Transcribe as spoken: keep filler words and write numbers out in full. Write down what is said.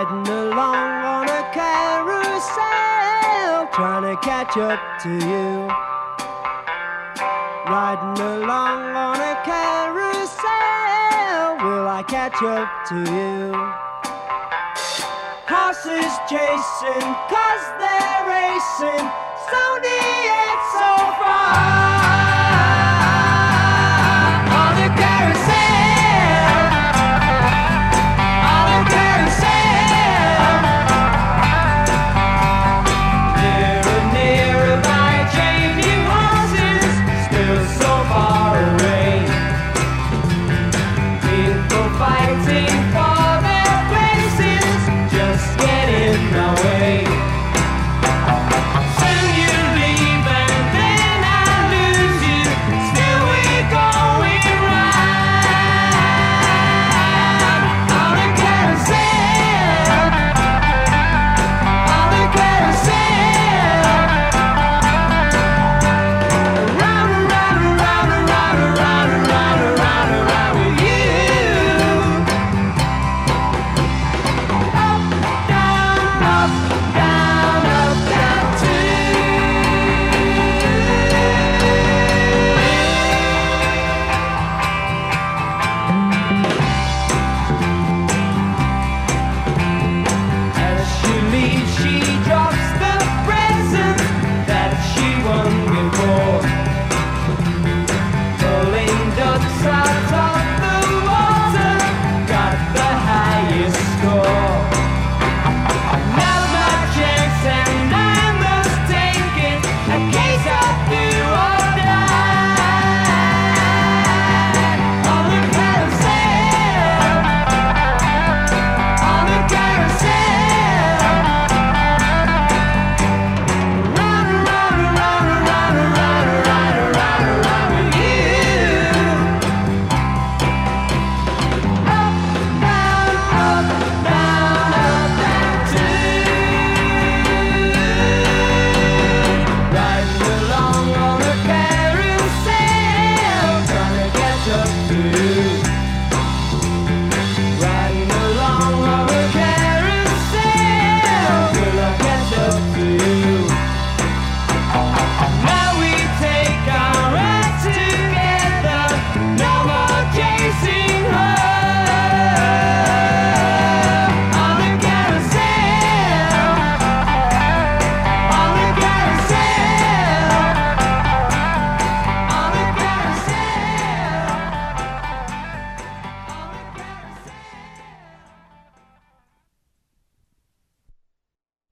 riding along on a carousel, trying to catch up to you. Riding along on a carousel, will I catch up to you? Horses chasing, cause they're racing, so near yet so far.